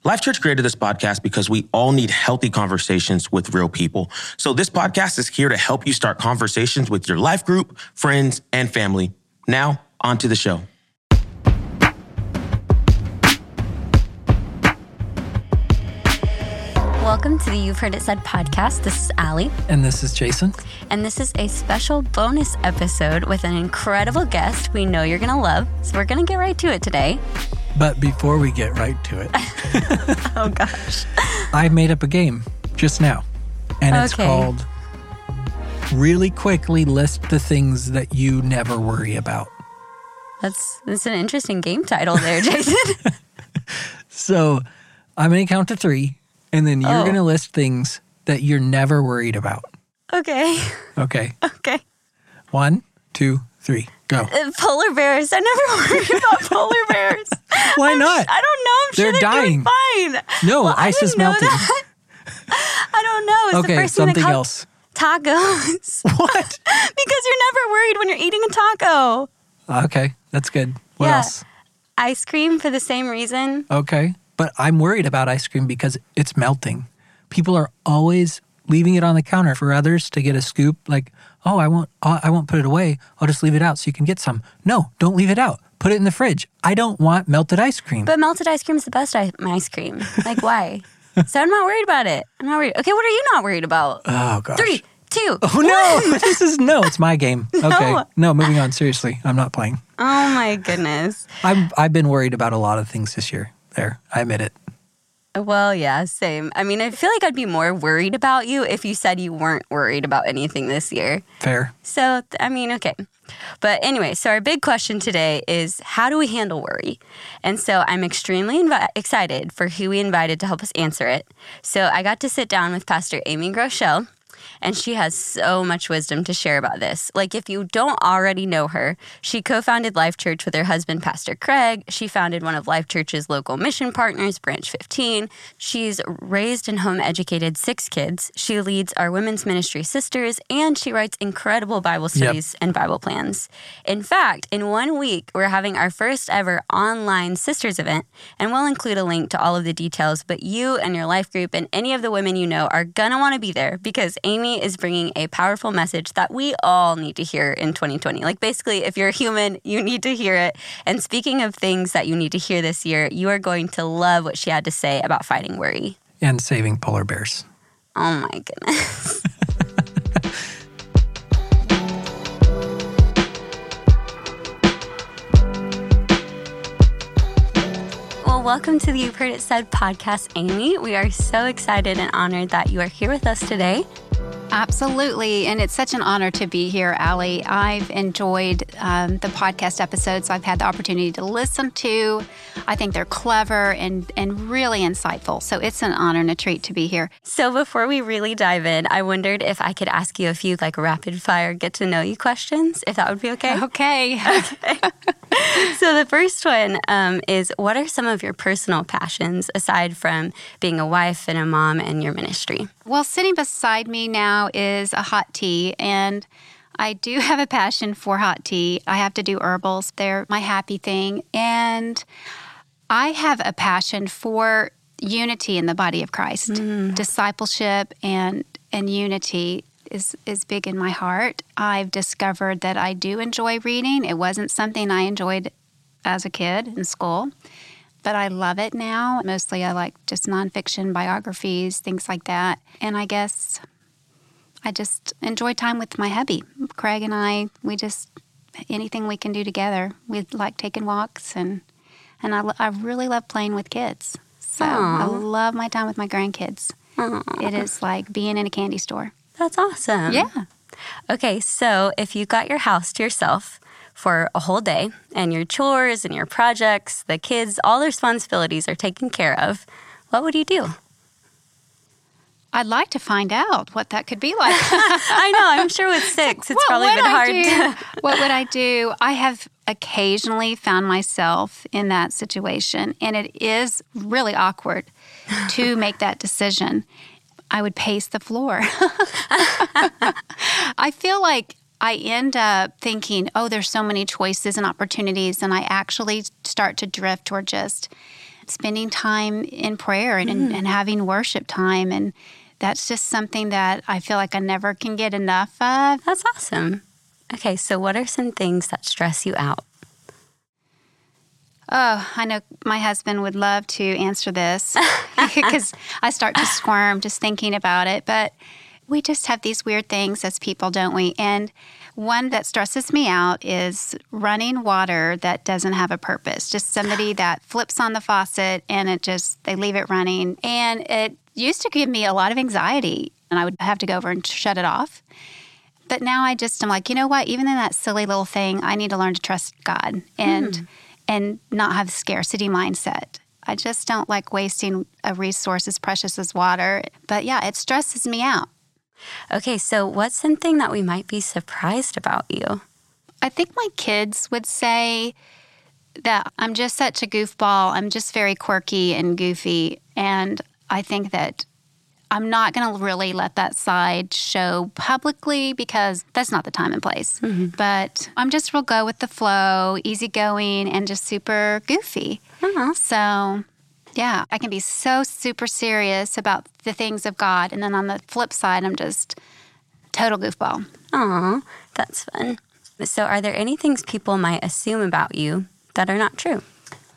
Life Church created this podcast because we all need healthy conversations with real people. So this podcast is here to help you start conversations with your life group, friends, and family. Now, on to the show. Welcome to the You've Heard It Said podcast. This is Allie. And this is Jason. And this is a special bonus episode with an incredible guest we know you're going to love. So we're going to get right to it today. But before we get right to it, oh gosh, I made up a game just now. And it's called Really Quickly List the Things That You Never Worry About. That's an interesting game title there, Jason. So I'm going to count to 3, and then you're going to list things that you're never worried about. Okay. Okay. Okay. 1, 2, 3, go. Polar bears. I never worried about polar bears. Why not? I don't know. I'm sure they're dying. Doing fine. No, well, ice is melting. I don't know. It's the first thing something that else. Tacos. What? Because you're never worried when you're eating a taco. Okay, that's good. What else? Ice cream for the same reason. Okay, but I'm worried about ice cream because it's melting. People are always leaving it on the counter for others to get a scoop. Like, oh, I won't put it away. I'll just leave it out so you can get some. No, don't leave it out. Put it in the fridge. I don't want melted ice cream. But melted ice cream is the best ice cream. Like, why? So I'm not worried about it. I'm not worried. Okay, what are you not worried about? Oh, gosh. 3, 2, Oh, no. It's my game. Okay. No, moving on. Seriously, I'm not playing. Oh, my goodness. I've been worried about a lot of things this year. There, I admit it. Well, yeah, same. I mean, I feel like I'd be more worried about you if you said you weren't worried about anything this year. Fair. So, okay. But anyway, so our big question today is, how do we handle worry? And so I'm extremely excited for who we invited to help us answer it. So I got to sit down with Pastor Amy Groeschel, and she has so much wisdom to share about this. Like, if you don't already know her, she co-founded Life Church with her husband, Pastor Craig. She founded one of Life Church's local mission partners, Branch 15. She's raised and home-educated 6 kids. She leads our women's ministry sisters, and she writes incredible Bible studies and Bible plans. In fact, in 1 week, we're having our first ever online sisters event, and we'll include a link to all of the details, but you and your life group and any of the women you know are gonna want to be there because Amy is bringing a powerful message that we all need to hear in 2020. Like, basically, if you're a human, you need to hear it. And speaking of things that you need to hear this year, you are going to love what she had to say about fighting worry. And saving polar bears. Oh, my goodness. Well, welcome to the You've Heard It Said podcast, Amy. We are so excited and honored that you are here with us today. Absolutely. And it's such an honor to be here, Allie. I've enjoyed the podcast episodes I've had the opportunity to listen to. I think they're clever and really insightful. So it's an honor and a treat to be here. So before we really dive in, I wondered if I could ask you a few rapid fire get to know you questions, if that would be okay. Okay. So the first one is, what are some of your personal passions aside from being a wife and a mom and your ministry? Well, sitting beside me now is a hot tea, and I do have a passion for hot tea. I have to do herbals. They're my happy thing. And I have a passion for unity in the body of Christ. Discipleship and unity is big in my heart. I've discovered that I do enjoy reading. It wasn't something I enjoyed as a kid in school, but I love it now. Mostly I like just nonfiction, biographies, things like that. And I guess I just enjoy time with my hubby. Craig and I, anything we can do together. We like taking walks, and I really love playing with kids. So I love my time with my grandkids. It is like being in a candy store. That's awesome. Yeah. Okay, so if you got your house to yourself for a whole day and your chores and your projects, the kids, all their responsibilities are taken care of, what would you do? I'd like to find out what that could be like. I know. I'm sure with 6, it's probably been hard. What would I do? I have occasionally found myself in that situation, and it is really awkward to make that decision. I would pace the floor. I feel like I end up thinking, oh, there's so many choices and opportunities, and I actually start to drift toward just spending time in prayer and having worship time. And that's just something that I feel like I never can get enough of. That's awesome. Okay, so what are some things that stress you out? Oh, I know my husband would love to answer this because I start to squirm just thinking about it. But we just have these weird things as people, don't we? And one that stresses me out is running water that doesn't have a purpose. Just somebody that flips on the faucet and they leave it running. And it used to give me a lot of anxiety and I would have to go over and shut it off. But now I'm like, you know what? Even in that silly little thing, I need to learn to trust God and not have scarcity mindset. I just don't like wasting a resource as precious as water. But yeah, it stresses me out. Okay, so what's something that we might be surprised about you? I think my kids would say that I'm just such a goofball. I'm just very quirky and goofy. And I think that I'm not going to really let that side show publicly because that's not the time and place. Mm-hmm. But I'm just real go with the flow, easygoing, and just super goofy. Uh-huh. So, yeah, I can be so super serious about the things of God. And then on the flip side, I'm just total goofball. Aw, that's fun. So are there any things people might assume about you that are not true?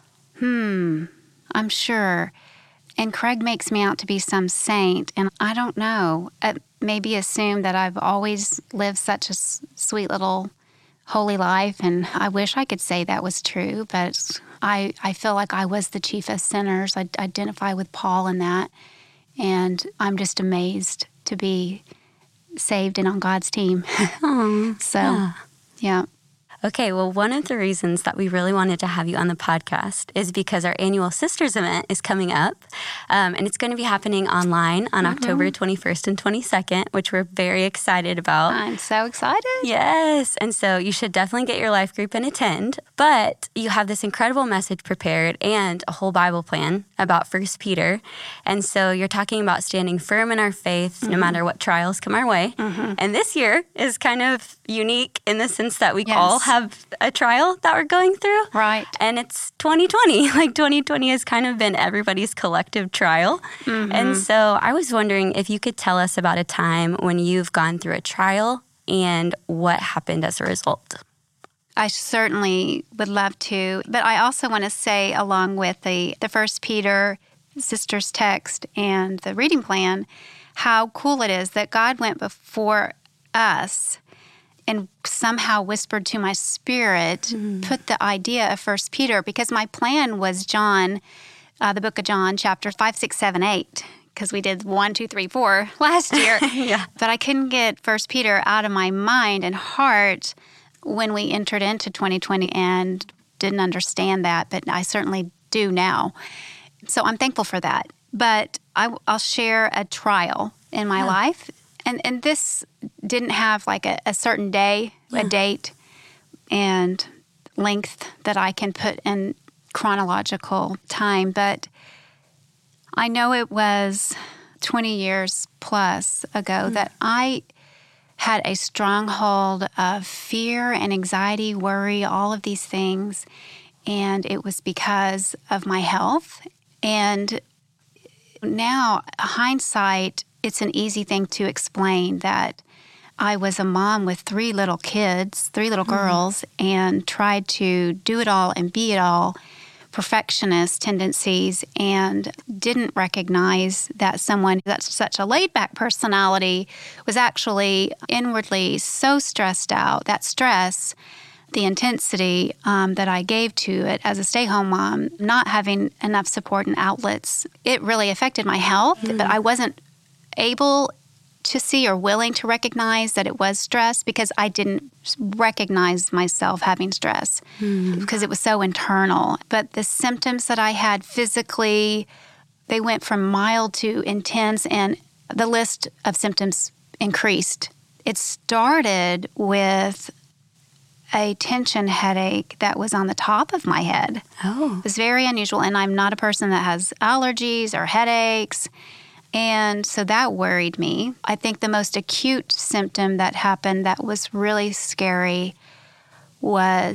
I'm sure. And Craig makes me out to be some saint, and I don't know. Maybe assume that I've always lived such a sweet little holy life, and I wish I could say that was true, but I feel like I was the chief of sinners. I identify with Paul in that, and I'm just amazed to be saved and on God's team. So, yeah. Okay, well, one of the reasons that we really wanted to have you on the podcast is because our annual Sisters event is coming up, and it's going to be happening online on October 21st and 22nd, which we're very excited about. I'm so excited. Yes, and so you should definitely get your life group and attend, but you have this incredible message prepared and a whole Bible plan about 1 Peter, and so you're talking about standing firm in our faith no matter what trials come our way, and this year is kind of unique in the sense that we all have a trial that we're going through. Right. And it's 2020. Like 2020 has kind of been everybody's collective trial. And so I was wondering if you could tell us about a time when you've gone through a trial and what happened as a result. I certainly would love to. But I also want to say, along with the 1 Peter Sisters text and the reading plan, how cool it is that God went before us and somehow whispered to my spirit, put the idea of 1 Peter, because my plan was John, the book of John, chapter 5, 6, 7, 8, because we did 1, 2, 3, 4 last year. But I couldn't get 1 Peter out of my mind and heart when we entered into 2020 and didn't understand that, but I certainly do now. So I'm thankful for that. But I'll share a trial in my life. And this didn't have like a certain day, a date, and length that I can put in chronological time. But I know it was 20 years plus ago that I had a stronghold of fear and anxiety, worry, all of these things. And it was because of my health. And now, hindsight, it's an easy thing to explain that I was a mom with 3 little kids, 3 little girls, and tried to do it all and be it all, perfectionist tendencies, and didn't recognize that someone that's such a laid-back personality was actually inwardly so stressed out. That stress, the intensity that I gave to it as a stay-home mom, not having enough support and outlets, it really affected my health, but I wasn't able to see or willing to recognize that it was stress because I didn't recognize myself having stress because it was so internal. But the symptoms that I had physically, they went from mild to intense, and the list of symptoms increased. It started with a tension headache that was on the top of my head. It was very unusual, and I'm not a person that has allergies or headaches. And so that worried me. I think the most acute symptom that happened that was really scary was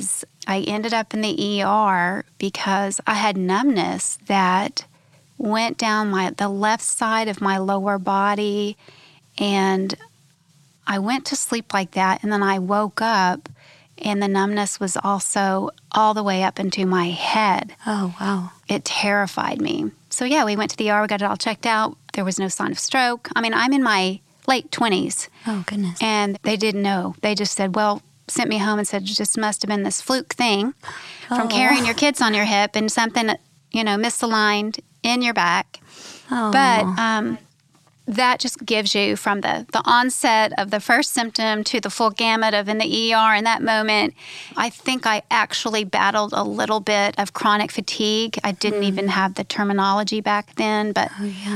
I ended up in the ER because I had numbness that went down the left side of my lower body, and I went to sleep like that, and then I woke up, and the numbness was also all the way up into my head. Oh, wow. It terrified me. So yeah, we went to the ER, we got it all checked out. There was no sign of stroke. I mean, I'm in my late 20s. Oh, goodness. And they didn't know. They just said, well, sent me home and said, it just must have been this fluke thing from carrying your kids on your hip and something, misaligned in your back. Oh. But that just gives you from the onset of the first symptom to the full gamut of in the ER in that moment. I think I actually battled a little bit of chronic fatigue. I didn't even have the terminology back then, but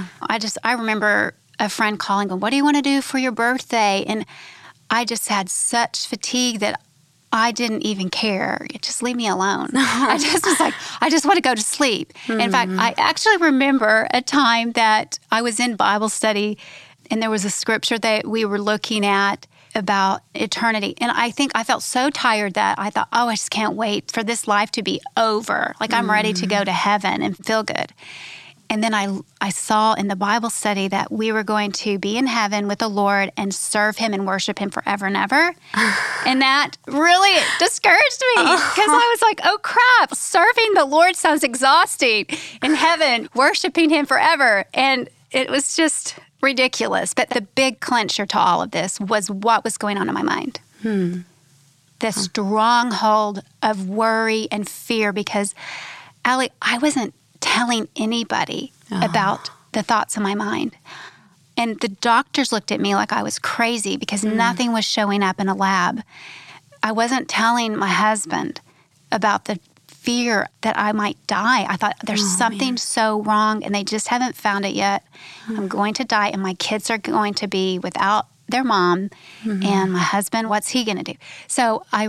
I remember a friend calling, going, what do you want to do for your birthday? And I just had such fatigue that I didn't even care. Just leave me alone. I just was like, I just want to go to sleep. In fact, I actually remember a time that I was in Bible study and there was a scripture that we were looking at about eternity. And I think I felt so tired that I thought, I just can't wait for this life to be over. Like I'm ready to go to heaven and feel good. And then I saw in the Bible study that we were going to be in heaven with the Lord and serve him and worship him forever and ever. And that really discouraged me because I was like, oh crap, serving the Lord sounds exhausting. In heaven, worshiping him forever. And it was just ridiculous. But the big clincher to all of this was what was going on in my mind. The stronghold of worry and fear because, Allie, I wasn't telling anybody about the thoughts in my mind. And the doctors looked at me like I was crazy because nothing was showing up in a lab. I wasn't telling my husband about the fear that I might die. I thought there's something so wrong and they just haven't found it yet. I'm going to die and my kids are going to be without their mom and my husband, what's he going to do? So I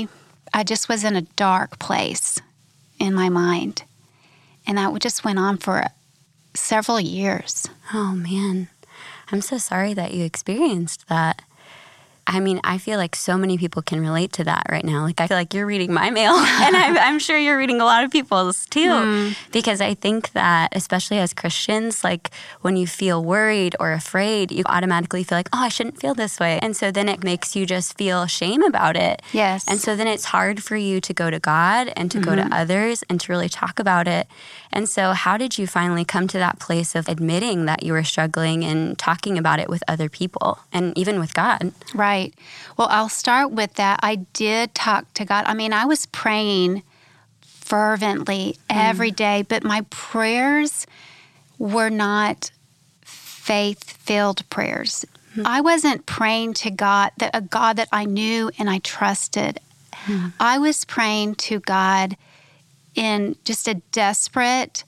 just was in a dark place in my mind. And that just went on for several years. Oh, man. I'm so sorry that you experienced that. I mean, I feel like so many people can relate to that right now. Like, I feel like you're reading my mail, and I'm sure you're reading a lot of people's too. Because I think that, especially as Christians, like when you feel worried or afraid, you automatically feel like, oh, I shouldn't feel this way. And so then it makes you just feel shame about it. Yes. And so then it's hard for you to go to God and to go to others and to really talk about it. And so how did you finally come to that place of admitting that you were struggling and talking about it with other people and even with God? Right. Well, I'll start with that. I did talk to God. I mean, I was praying fervently every day, but my prayers were not faith-filled prayers. I wasn't praying to God, a God that I knew and I trusted. I was praying to God in just a desperate,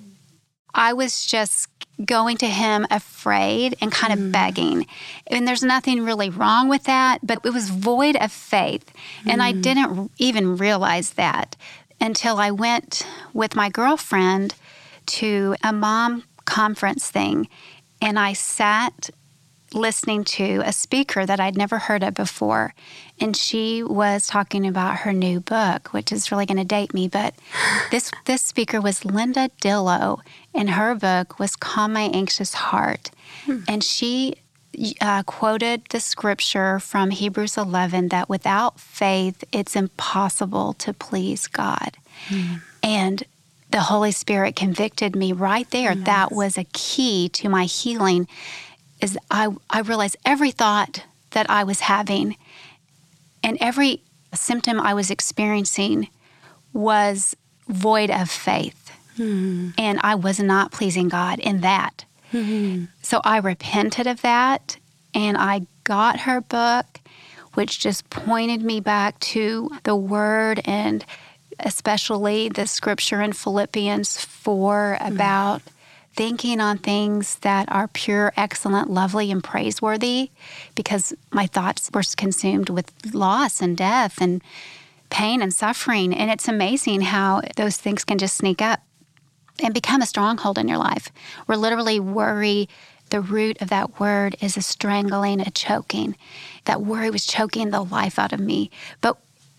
I was just going to him afraid and kind of begging. And there's nothing really wrong with that, but it was void of faith. And I didn't even realize that until I went with my girlfriend to a mom conference thing. And I sat listening to a speaker that I'd never heard of before. And she was talking about her new book, which is really going to date me. But this speaker was Linda Dillow, and her book was Calm My Anxious Heart. And she quoted the scripture from Hebrews 11 that without faith, it's impossible to please God. And the Holy Spirit convicted me right there. Yes. That was a key to my healing. Is I realized every thought that I was having and every symptom I was experiencing was void of faith. And I was not pleasing God in that. So I repented of that, and I got her book, which just pointed me back to the Word, and especially the scripture in Philippians 4 about thinking on things that are pure, excellent, lovely, and praiseworthy, because my thoughts were consumed with loss and death and pain and suffering. And it's amazing how those things can just sneak up and become a stronghold in your life. Where literally worry, the root of that word is a strangling, a choking. That worry was choking the life out of me. But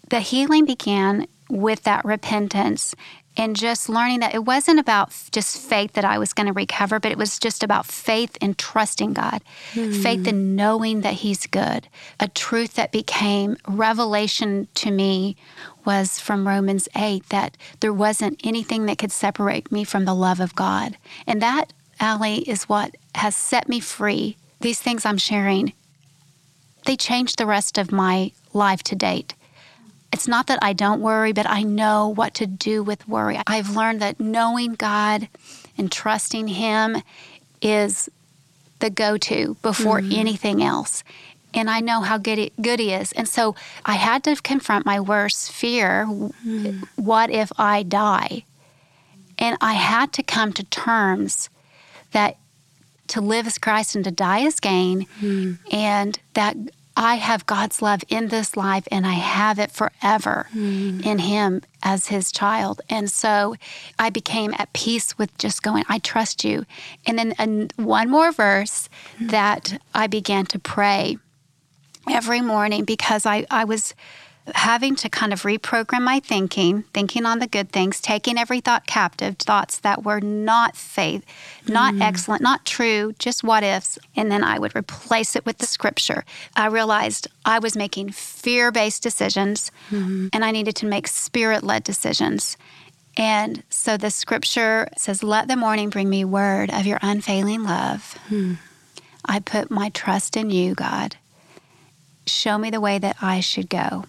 the healing began with that repentance and just learning that it wasn't about just faith that I was going to recover, but it was just about faith in trusting God, faith in knowing that He's good. A truth that became revelation to me was from Romans 8, that there wasn't anything that could separate me from the love of God. And that, Allie, is what has set me free. These things I'm sharing, they changed the rest of my life to date. It's not that I don't worry, but I know what to do with worry. I've learned that knowing God and trusting Him is the go-to before anything else. And I know how good He is. And so I had to confront my worst fear. What if I die? And I had to come to terms that to live as Christ and to die as gain, and that I have God's love in this life, and I have it forever in Him as His child. And so I became at peace with just going, I trust you. And then one more verse that I began to pray every morning, because I was having to kind of reprogram my thinking on the good things, taking every thought captive, thoughts that were not faith, not excellent, not true, just what ifs. And then I would replace it with the scripture. I realized I was making fear-based decisions, and I needed to make spirit-led decisions. And so the scripture says, let the morning bring me word of your unfailing love. I put my trust in you, God. Show me the way that I should go.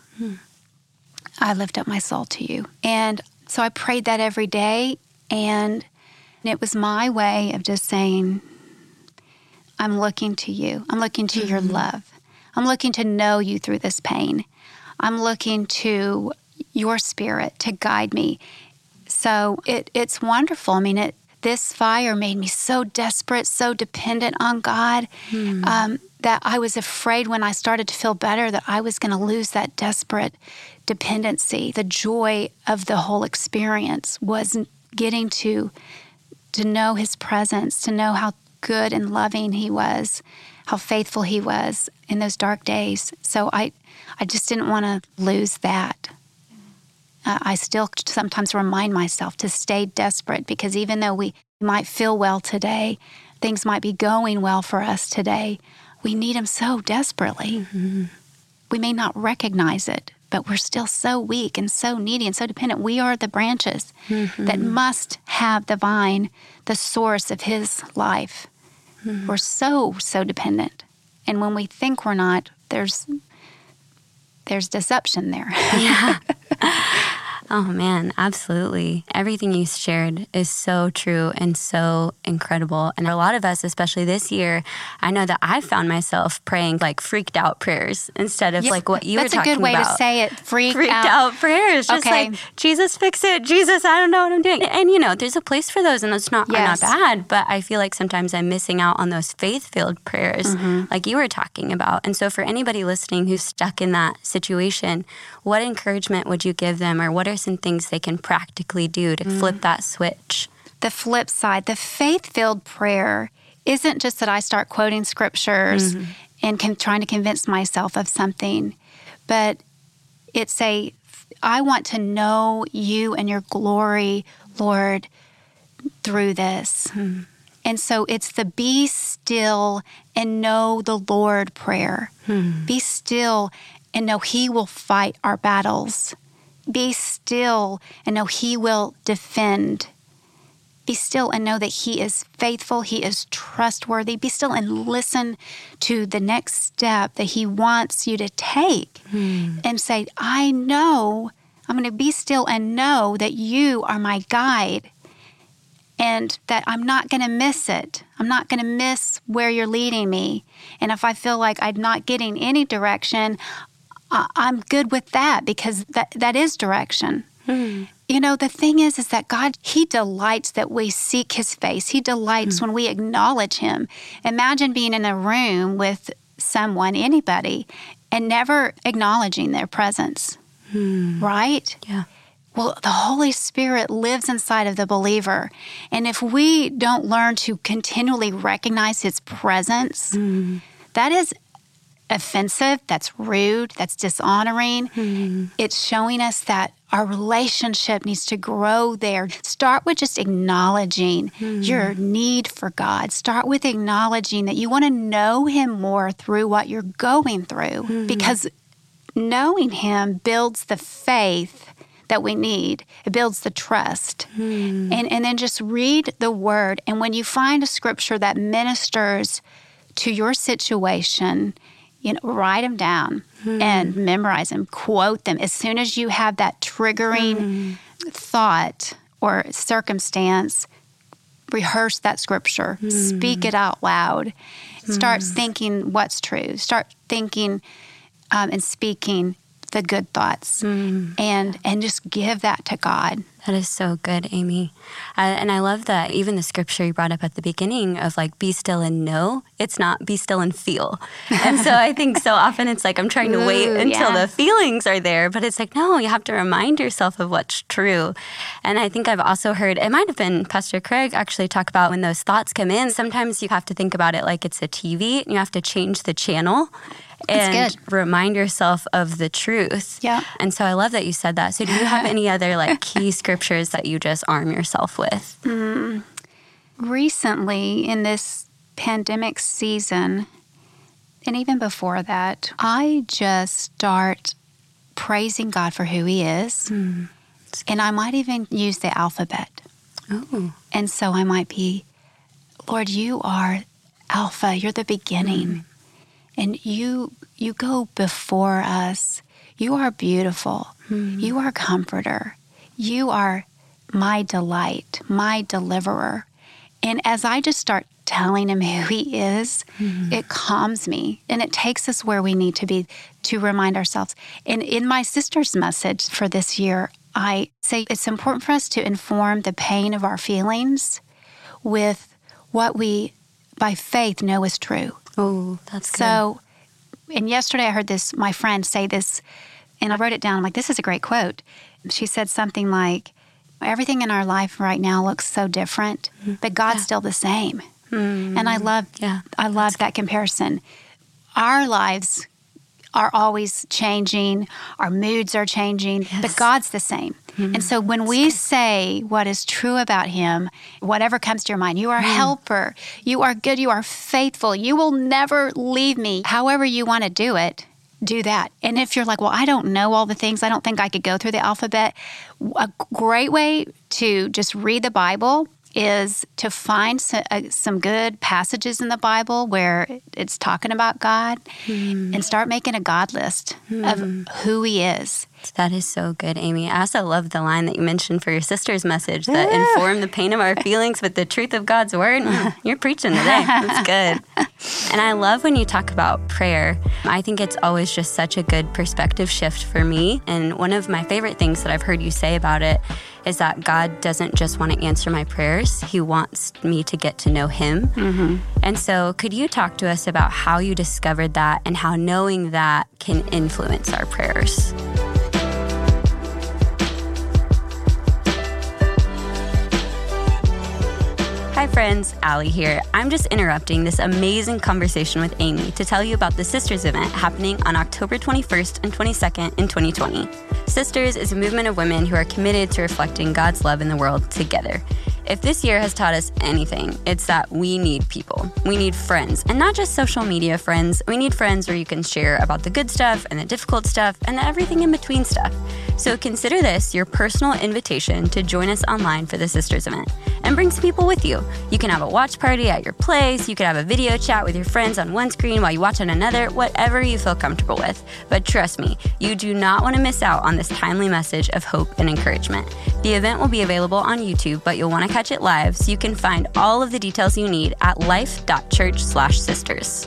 I lift up my soul to you. And so I prayed that every day, and it was my way of just saying, I'm looking to you. I'm looking to your love. I'm looking to know you through this pain. I'm looking to your spirit to guide me. So it's wonderful. I mean, this fire made me so desperate, so dependent on God, that I was afraid when I started to feel better that I was going to lose that desperate dependency. The joy of the whole experience was getting to know His presence, to know how good and loving He was, how faithful He was in those dark days. So I just didn't want to lose that. I still sometimes remind myself to stay desperate, because even though we might feel well today, things might be going well for us today, we need Him so desperately. We may not recognize it, but we're still so weak and so needy and so dependent. We are the branches that must have the vine, the source of His life. We're so dependent. And when we think we're not, there's deception there. Yeah. Oh, man, absolutely. Everything you shared is so true and so incredible. And a lot of us, especially this year, I know that I found myself praying like freaked out prayers instead of like what you were talking about. That's a good way to say it, freaked out prayers. Just like, Jesus, fix it. Jesus, I don't know what I'm doing. And, you know, there's a place for those, and it's not, are not bad. But I feel like sometimes I'm missing out on those faith-filled prayers like you were talking about. And so for anybody listening who's stuck in that situation, what encouragement would you give them, or what are some things they can practically do to flip that switch? The flip side, the faith-filled prayer isn't just that I start quoting scriptures and trying to convince myself of something, but it's I want to know you and your glory, Lord, through this. And so it's the be still and know the Lord prayer. Be still and know He will fight our battles. Be still and know He will defend. Be still and know that He is faithful. He is trustworthy. Be still and listen to the next step that He wants you to take. And say, I know, I'm going to be still and know that you are my guide, and that I'm not going to miss it. I'm not going to miss where you're leading me. And if I feel like I'm not getting any direction, I'm good with that, because that is direction. You know, the thing is that God, He delights that we seek His face. He delights when we acknowledge Him. Imagine being in a room with someone, anybody, and never acknowledging their presence, right? Yeah. Well, the Holy Spirit lives inside of the believer. And if we don't learn to continually recognize His presence, that is offensive, that's rude, that's dishonoring. It's showing us that our relationship needs to grow there. Start with just acknowledging your need for God. Start with acknowledging that you want to know Him more through what you're going through, because knowing Him builds the faith that we need. It builds the trust. And then just read the Word. And when you find a scripture that ministers to your situation, write them down and memorize them, quote them. As soon as you have that triggering thought or circumstance, rehearse that scripture, speak it out loud, start thinking what's true, start thinking and speaking the good thoughts, and just give that to God. That is so good, Amy. And I love that even the scripture you brought up at the beginning of like, be still and know, it's not be still and feel. And so I think so often it's like, I'm trying to wait until the feelings are there, but it's like, no, you have to remind yourself of what's true. And I think I've also heard, it might have been Pastor Craig actually talk about when those thoughts come in, sometimes you have to think about it like it's a TV and you have to change the channel. And remind yourself of the truth. Yeah. And so I love that you said that. So do you have any other like key scriptures that you just arm yourself with? Recently in this pandemic season, and even before that, I just start praising God for who He is. And I might even use the alphabet. Oh. And so I might be, Lord, you are Alpha, you're the beginning. And you go before us. You are beautiful. You are comforter. You are my delight, my deliverer. And as I just start telling Him who He is, it calms me. And it takes us where we need to be to remind ourselves. And in my sister's message for this year, I say it's important for us to inform the pain of our feelings with what we, by faith, know is true. Oh, that's good. So, and yesterday I heard my friend say this, and I wrote it down. I'm like, this is a great quote. She said something like, everything in our life right now looks so different, but God's still the same. And I love that comparison. Our lives are always changing. Our moods are changing, but God's the same. And so when we say what is true about Him, whatever comes to your mind, you are a helper, you are good, you are faithful, you will never leave me. However you want to do it, do that. And if you're like, well, I don't know all the things, I don't think I could go through the alphabet, a great way to just read the Bible is to find some good passages in the Bible where it's talking about God and start making a God list of who He is. That is so good, Amy. I also love the line that you mentioned for your sister's message, that inform the pain of our feelings with the truth of God's word. You're preaching today. That's good. And I love when you talk about prayer. I think it's always just such a good perspective shift for me. And one of my favorite things that I've heard you say about it is that God doesn't just want to answer my prayers. He wants me to get to know Him. And so could you talk to us about how you discovered that and how knowing that can influence our prayers? Hi friends, Allie here. I'm just interrupting this amazing conversation with Amy to tell you about the Sisters event happening on October 21st and 22nd in 2020. Sisters is a movement of women who are committed to reflecting God's love in the world together. If this year has taught us anything, it's that we need people. We need friends, and not just social media friends. We need friends where you can share about the good stuff and the difficult stuff and the everything in between stuff. So consider this your personal invitation to join us online for the Sisters event and bring some people with you. You can have a watch party at your place. You can have a video chat with your friends on one screen while you watch on another, whatever you feel comfortable with. But trust me, you do not want to miss out on this timely message of hope and encouragement. The event will be available on YouTube, but you'll want to catch it live, so you can find all of the details you need at life.church/sisters.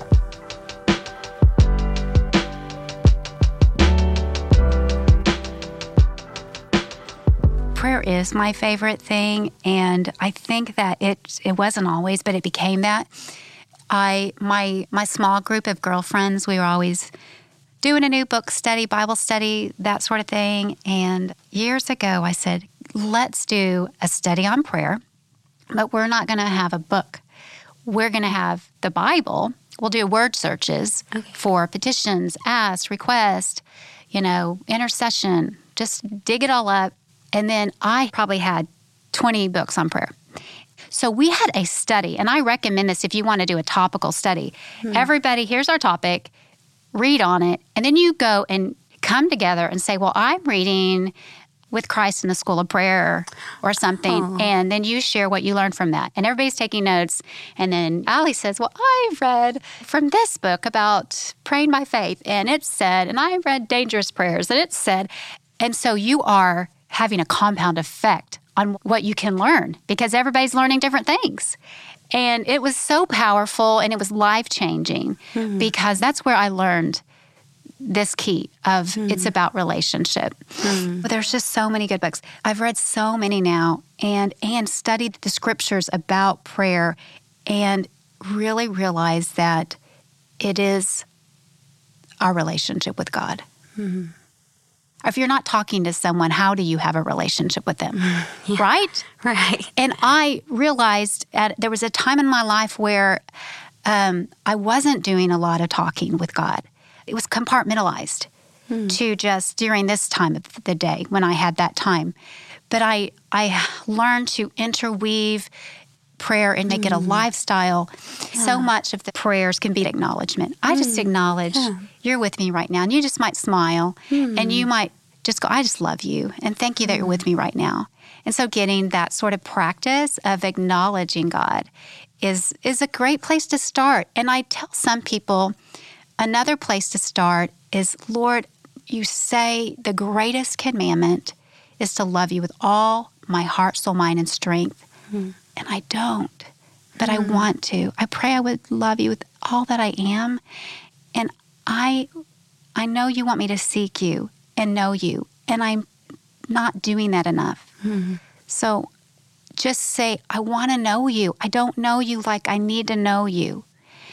Prayer is my favorite thing, and I think that it wasn't always, but it became that. My small group of girlfriends, we were always doing a new book study, Bible study, that sort of thing. And years ago, I said, let's do a study on prayer, but we're not going to have a book. we're going to have the Bible. We'll do word searches for petitions, asks, requests, intercession. Just dig it all up. And then I probably had 20 books on prayer. So we had a study, and I recommend this if you want to do a topical study. Everybody, here's our topic, read on it, and then you go and come together and say, well, I'm reading With Christ in the School of Prayer or something, and then you share what you learned from that. And everybody's taking notes, and then Allie says, well, I read from this book about praying by faith, and it said, and I read Dangerous Prayers, and it said, and so you are having a compound effect on what you can learn because everybody's learning different things. And it was so powerful and it was life-changing because that's where I learned this key of it's about relationship. But there's just so many good books. I've read so many now and studied the scriptures about prayer and really realized that it is our relationship with God. If you're not talking to someone, how do you have a relationship with them? Right? Right. And I realized there was a time in my life where I wasn't doing a lot of talking with God. It was compartmentalized to just during this time of the day when I had that time. But I learned to interweave prayer and make it a lifestyle. So much of the prayers can be acknowledgement. I just acknowledge you're with me right now. And you just might smile and you might just go, I just love you. And thank you that you're with me right now. And so getting that sort of practice of acknowledging God is a great place to start. And I tell some people another place to start is, Lord, you say the greatest commandment is to love you with all my heart, soul, mind, and strength. And I don't, but I want to. I pray I would love you with all that I am. And I know you want me to seek you and know you. And I'm not doing that enough. So just say, I want to know you. I don't know you like I need to know you.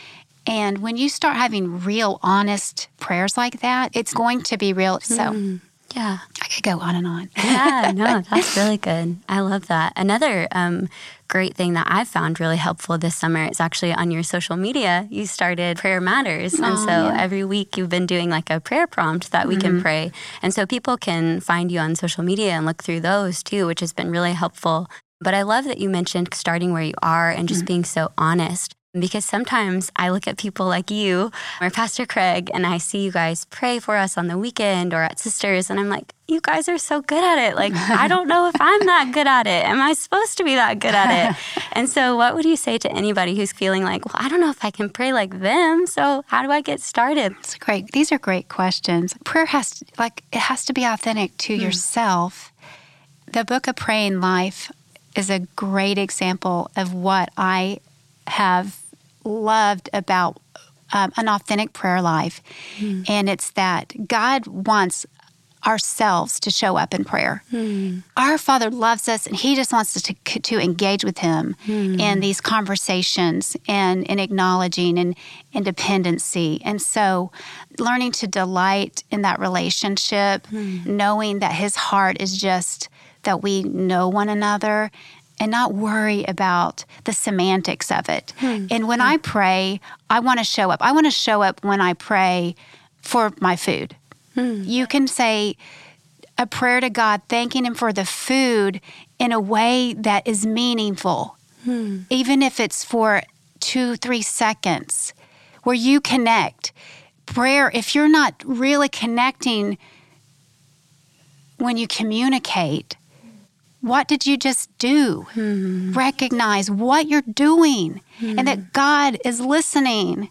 And when you start having real, honest prayers like that, it's going to be real. So yeah, I could go on and on. Yeah, no, that's really good. I love that. Another great thing that I've found really helpful this summer is actually on your social media, you started Prayer Matters. And so every week you've been doing like a prayer prompt that we can pray. And so people can find you on social media and look through those too, which has been really helpful. But I love that you mentioned starting where you are and just being so honest. Because sometimes I look at people like you or Pastor Craig and I see you guys pray for us on the weekend or at Sisters and I'm like, you guys are so good at it. Like, I don't know if I'm that good at it. Am I supposed to be that good at it? And so what would you say to anybody who's feeling like, well, I don't know if I can pray like them. So how do I get started? It's great. These are great questions. Prayer has to be authentic to yourself. The book of Praying Life is a great example of what I have loved about an authentic prayer life. And it's that God wants ourselves to show up in prayer. Our Father loves us and He just wants us to engage with Him in these conversations and in acknowledging and dependency. And so learning to delight in that relationship, knowing that His heart is just that we know one another and not worry about the semantics of it. And when I pray, I want to show up. I want to show up when I pray for my food. You can say a prayer to God, thanking Him for the food in a way that is meaningful, even if it's for 2-3 seconds, where you connect. Prayer, if you're not really connecting when you communicate, what did you just do? Recognize what you're doing and that God is listening.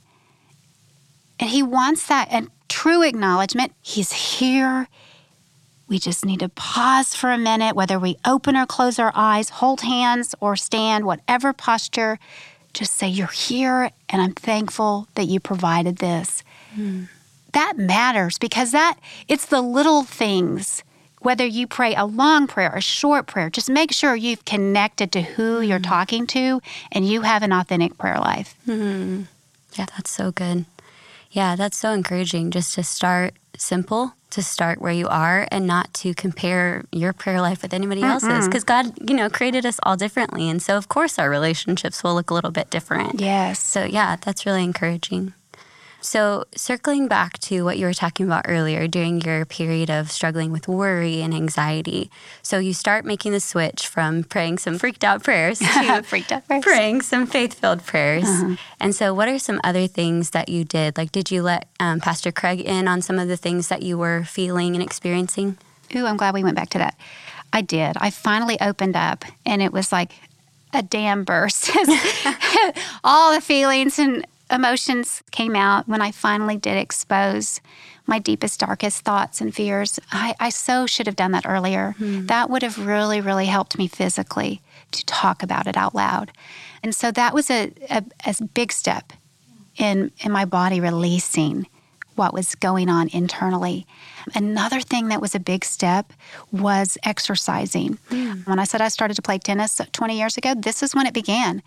And He wants that and true acknowledgement. He's here. We just need to pause for a minute, whether we open or close our eyes, hold hands or stand, whatever posture. Just say, you're here and I'm thankful that you provided this. That matters because it's the little things. Whether you pray a long prayer or a short prayer, just make sure you've connected to who you're talking to and you have an authentic prayer life. Yeah, that's so good. Yeah, that's so encouraging just to start simple to start where you are and not to compare your prayer life with anybody else's. Because God, created us all differently. And so, of course, our relationships will look a little bit different. Yes. So, yeah, that's really encouraging. So circling back to what you were talking about earlier during your period of struggling with worry and anxiety. So you start making the switch from praying some freaked out prayers to praying some faith-filled prayers. And so what are some other things that you did? Like, did you let Pastor Craig in on some of the things that you were feeling and experiencing? Ooh, I'm glad we went back to that. I did. I finally opened up, and it was like a dam burst. All the feelings and emotions came out when I finally did expose my deepest, darkest thoughts and fears. I so should have done that earlier. That would have really, really helped me physically to talk about it out loud. And so that was a big step in my body releasing what was going on internally. Another thing that was a big step was exercising. When I said I started to play tennis 20 years ago, this is when it began.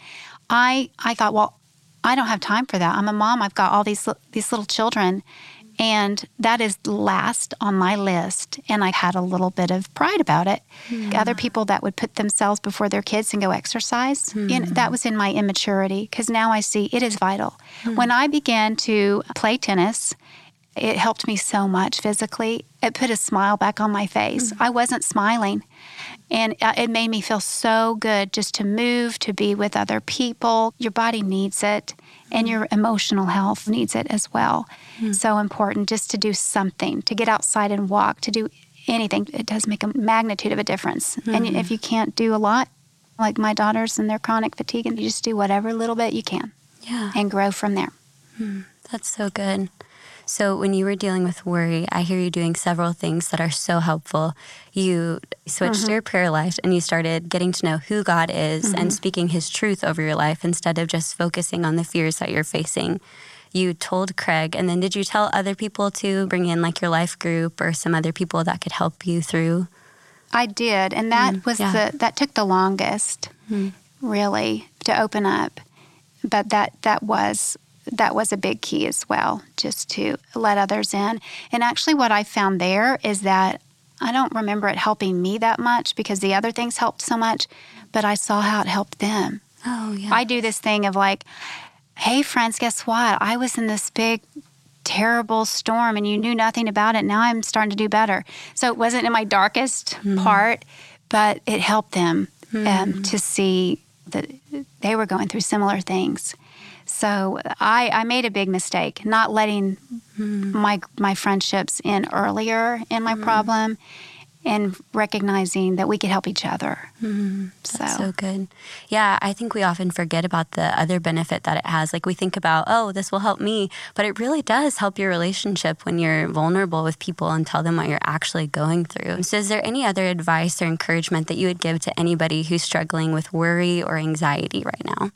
I thought, well, I don't have time for that. I'm a mom. I've got all these little children, and that is last on my list. And I had a little bit of pride about it. Other people that would put themselves before their kids and go exercise, that was in my immaturity, because now I see it is vital. When I began to play tennis, it helped me so much physically. It put a smile back on my face. I wasn't smiling. And it made me feel so good just to move, to be with other people. Your body needs it, and your emotional health needs it as well. So important just to do something, to get outside and walk, to do anything. It does make a magnitude of a difference. And if you can't do a lot, like my daughters and their chronic fatigue, and you just do whatever little bit you can and grow from there. That's so good. So when you were dealing with worry, I hear you doing several things that are so helpful. You switched your prayer life and you started getting to know who God is and speaking his truth over your life instead of just focusing on the fears that you're facing. You told Craig, and then did you tell other people to bring in like your life group or some other people that could help you through? I did, and that was that took the longest, really, to open up. But that was a big key as well, just to let others in. And actually what I found there is that I don't remember it helping me that much because the other things helped so much, but I saw how it helped them. Oh, yeah. I do this thing of like, hey, friends, guess what? I was in this big, terrible storm and you knew nothing about it. Now I'm starting to do better. So it wasn't in my darkest part, but it helped them to see that they were going through similar things. So I made a big mistake, not letting my friendships in earlier in my problem and recognizing that we could help each other. That's so good. Yeah, I think we often forget about the other benefit that it has. Like we think about, oh, this will help me, but it really does help your relationship when you're vulnerable with people and tell them what you're actually going through. So is there any other advice or encouragement that you would give to anybody who's struggling with worry or anxiety right now?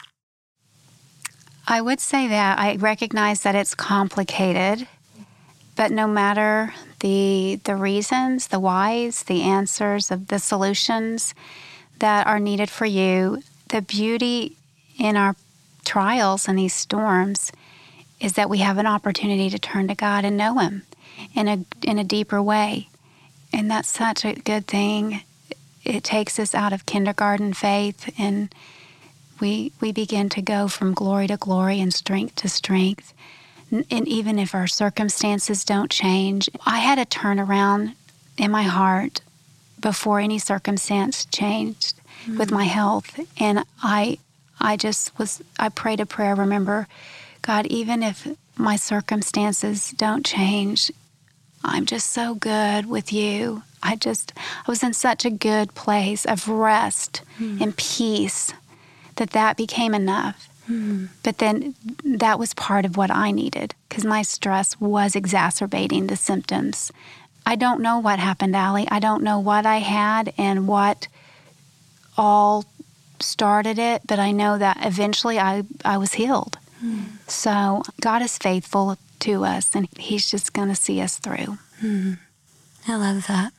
I would say that I recognize that it's complicated, but no matter the reasons, the whys, the answers, of the solutions that are needed for you, the beauty in our trials and these storms is that we have an opportunity to turn to God and know Him in a deeper way. And that's such a good thing. It takes us out of kindergarten faith, and we begin to go from glory to glory and strength to strength. And even if our circumstances don't change, I had a turnaround in my heart before any circumstance changed with my health. And I prayed a prayer, remember, God, even if my circumstances don't change, I'm just so good with you. I was in such a good place of rest and peace that became enough. But then that was part of what I needed because my stress was exacerbating the symptoms. I don't know what happened, Allie. I don't know what I had and what all started it, but I know that eventually I was healed. So God is faithful to us, and He's just going to see us through. I love that.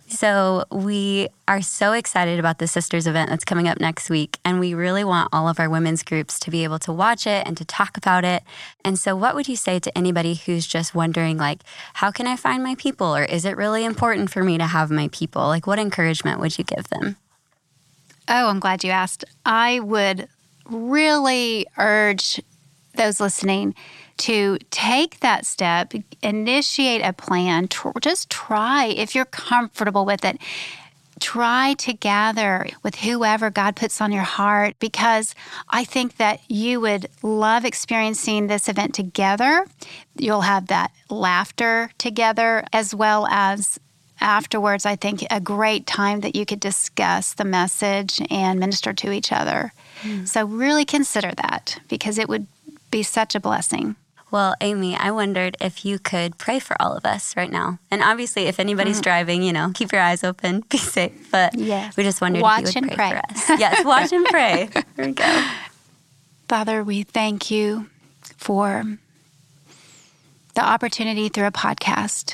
So we are so excited about the Sisters event that's coming up next week, and we really want all of our women's groups to be able to watch it and to talk about it. And so what would you say to anybody who's just wondering, like, how can I find my people? Or is it really important for me to have my people? Like, what encouragement would you give them? Oh, I'm glad you asked. I would really urge those listening to take that step, initiate a plan, just try, if you're comfortable with it, try to gather with whoever God puts on your heart, because I think that you would love experiencing this event together. You'll have that laughter together, as well as afterwards, I think a great time that you could discuss the message and minister to each other. So really consider that, because it would be such a blessing. Well, Amy, I wondered if you could pray for all of us right now. And obviously, if anybody's driving, keep your eyes open, be safe. But we just wondered if you would pray for us. Yes, watch and pray. Here we go. Father, we thank you for the opportunity through a podcast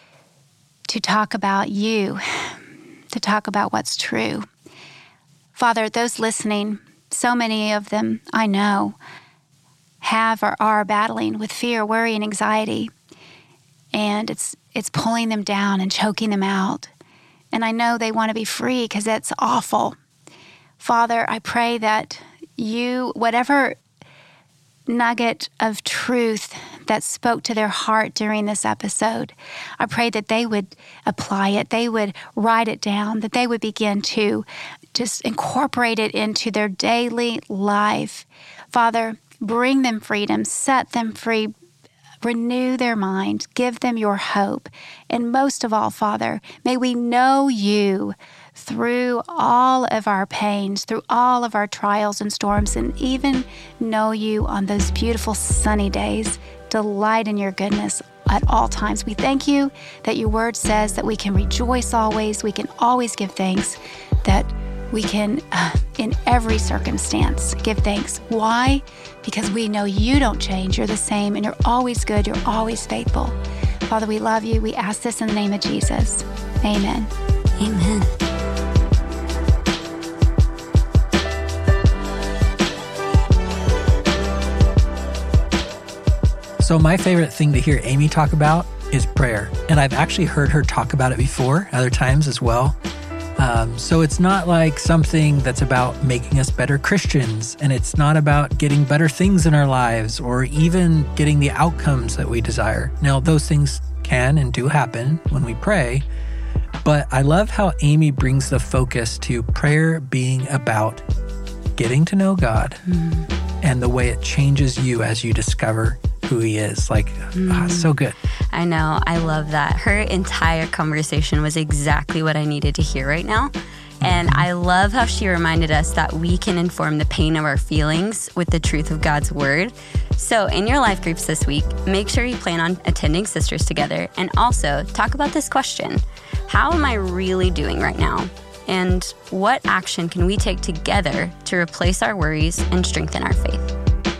to talk about you, to talk about what's true. Father, those listening, so many of them I know have or are battling with fear, worry, and anxiety. And it's pulling them down and choking them out. And I know they want to be free because that's awful. Father, I pray that you, whatever nugget of truth that spoke to their heart during this episode, I pray that they would apply it, they would write it down, that they would begin to just incorporate it into their daily life. Father, bring them freedom, set them free, renew their mind, give them your hope. And most of all, Father, may we know you through all of our pains, through all of our trials and storms, and even know you on those beautiful sunny days. Delight in your goodness at all times. We thank you that your word says that we can rejoice always, we can always give thanks, that we can, in every circumstance, give thanks. Why? Because we know you don't change. You're the same, and you're always good. You're always faithful. Father, we love you. We ask this in the name of Jesus. Amen. Amen. So my favorite thing to hear Amy talk about is prayer. And I've actually heard her talk about it before, other times as well. So it's not like something that's about making us better Christians, and it's not about getting better things in our lives or even getting the outcomes that we desire. Now, those things can and do happen when we pray, but I love how Amy brings the focus to prayer being about getting to know God and the way it changes you as you discover who he is. So good. I know. I love that. Her entire conversation was exactly what I needed to hear right now. And I love how she reminded us that we can inform the pain of our feelings with the truth of God's word. So in your life groups this week, make sure you plan on attending Sisters together, and also talk about this question: how am I really doing right now? And what action can we take together to replace our worries and strengthen our faith?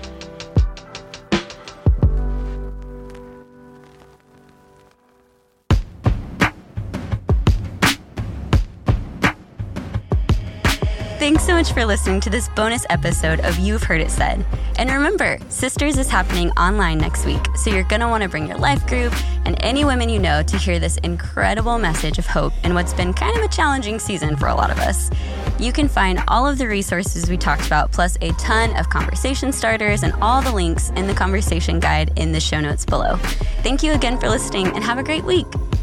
Thanks so much for listening to this bonus episode of You've Heard It Said. And remember, Sisters is happening online next week, so you're going to want to bring your life group and any women you know to hear this incredible message of hope in what's been kind of a challenging season for a lot of us. You can find all of the resources we talked about, plus a ton of conversation starters and all the links in the conversation guide in the show notes below. Thank you again for listening, and have a great week.